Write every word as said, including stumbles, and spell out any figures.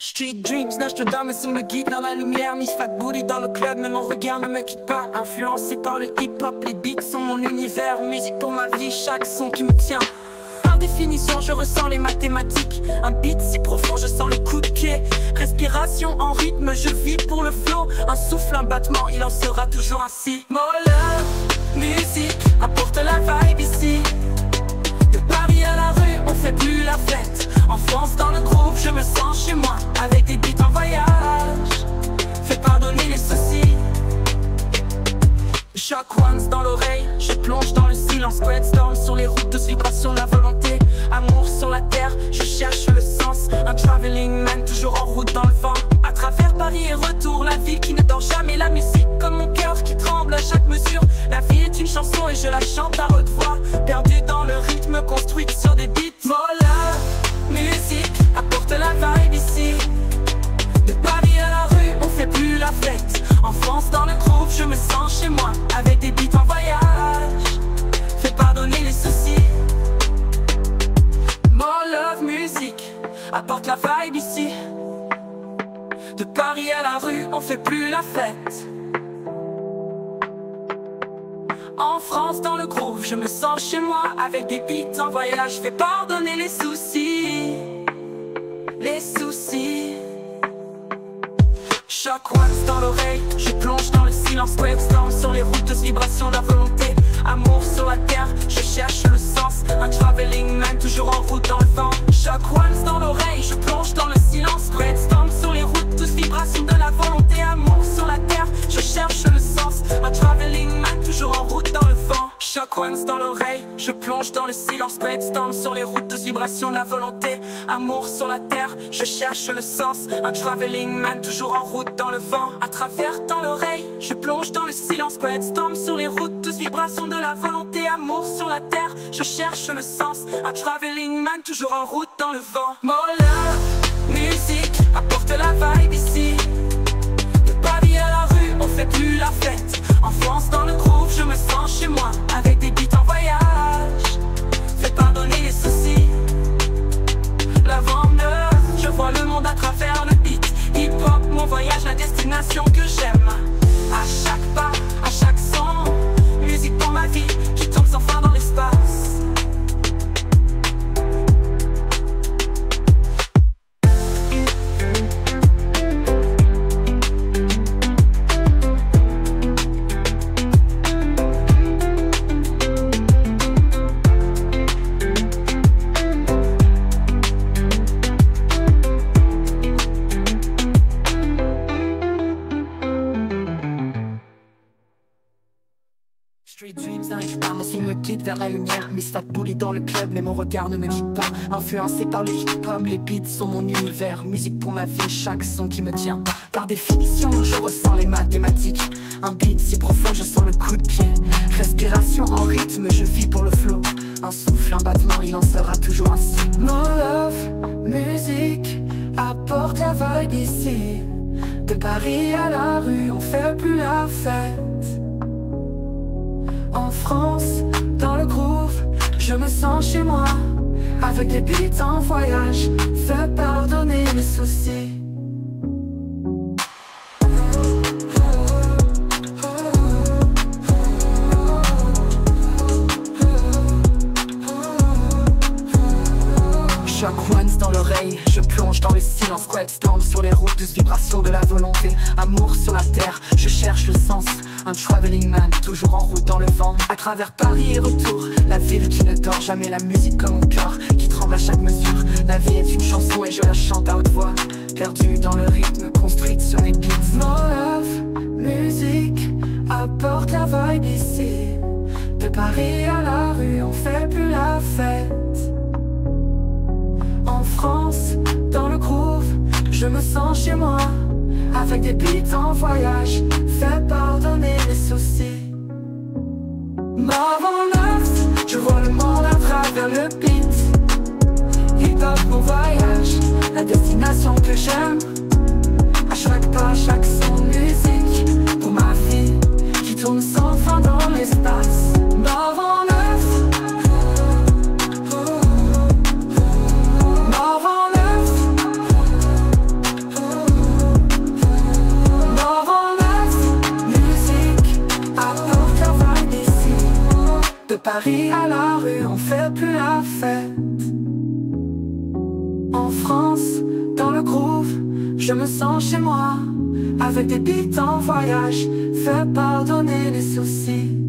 Street dreams, nage dedans mais sous me guide dans la lumière. Miss Fat Booty dans le club mais mon regard ne me quitte pas. Influencé par le hip hop, les beats sont mon univers. Musique pour ma vie, chaque son qui me tient. Par définition je ressens les mathématiques. Un beat si profond je sens le coup de pied. Respiration en rythme, je vis pour le flow. Un souffle, un battement, il en sera toujours ainsi. Mola, musique, apporte la vibe ici. De Paris à la rue, on fait plus la fête. En France dans le groupe, je me sens chez moi. Avec des beats en voyage, fais pardonner les soucis. Shock ones dans l'oreille, je plonge dans le silence. Brainstorm sur les routes de vibration, la volonté. Amour sur la terre, je cherche le sens. Un traveling man, toujours en route dans le vent. À travers Paris et retour, la ville qui ne dort jamais. La musique comme mon cœur qui tremble à chaque mesure. La vie est une chanson et je la chante à haute voix. Perdu dans le rythme, construite sur des beats. Voilà, musique, apporte la vibe ici. De Paris à la rue, on fait plus la fête. En France dans le groupe, je me sens chez moi. Avec des beats en voyage, fais pardonner les soucis. More love music, apporte la vibe ici. De Paris à la rue, on fait plus la fête. En France dans le groupe, je me sens chez moi. Avec des beats en voyage, fais pardonner les soucis. Les soucis. Shock ones dans l'oreille, je plonge dans le silence. Brainstorm sur les routes de vibration, la volonté. Amour sur la terre, je cherche le sens. Un traveling man, toujours en route dans le vent. Shock ones dans l'oreille, je plonge dans le silence. Brainstorm sur les routes de vibration, de la volonté. Amour sur la terre, je cherche le sens. Un traveling man, toujours en route dans le vent. Shock ones dans l'oreille, je plonge dans le silence. Brainstorm sur les routes de vibration, la volonté. Amour sur la terre, je cherche le sens. Un traveling man, toujours en route dans le vent. À travers dans l'oreille, je plonge dans le silence. Brainstorm sur les routes de vibration, de la volonté. Amour sur la terre, je cherche le sens. Un traveling man, toujours en route dans le vent. Mola, musique, apporte la vibe ici. De Paris à la rue, on fait plus la fête. En France dans le groupe, je me sens chez moi. Avec des beats en voyage, fais pardonner les soucis. L'avant neuf, je vois le monde à travers le beat. Hip hop, mon voyage, la destination que j'aime. À chaque pas, à chaque son, musique pour ma vie qui tombe sans fin dans l'espace. Street dreams n'arrivent pas, mon signe me guide vers la lumière. Miss Fat Booty dans le club, mais mon regard ne me quitte pas. Influencé par le hip hop, les beats sont mon univers. Musique pour ma vie, chaque son qui me tient. Par définition, je ressens les mathématiques. Un beat si profond, je sens le coup de pied. Respiration en rythme, je vis pour le flow. Un souffle, un battement, il en sera toujours ainsi. More love, musique, apporte la vibe ici. De Paris à la rue, on fait plus la fête. En France, dans le groove, je me sens chez moi. Avec des beats en voyage, fais pardonner les soucis. Shock ones dans l'oreille, je plonge dans le silence. Brainstorm sur les routes de vibration, de la volonté. Amour sur la terre, je cherche le sens. Un traveling man, toujours en route dans le vent. À travers Paris et retour, la ville qui ne dort jamais. La musique comme mon cœur, qui tremble à chaque mesure. La vie est une chanson et je la chante à haute voix. Perdue dans le rythme, construite sur les beats. More love, musique, apporte la vibe ici. De Paris à la rue, on fait plus la fête. En France, dans le groove, je me sens chez moi. Avec des beats en voyage, fais pardonner les soucis. Marvin neuf, je vois le monde à travers le beat. Hip hop, mon voyage, la destination que j'aime. À chaque pas, chaque son, musique pour ma vie qui tourne sans fin dans l'espace. Marvin neuf, Marvin neuf. Paris à la rue, on fait plus la fête. En France, dans le groove, je me sens chez moi. Avec des beats en voyage, fais pardonner les soucis.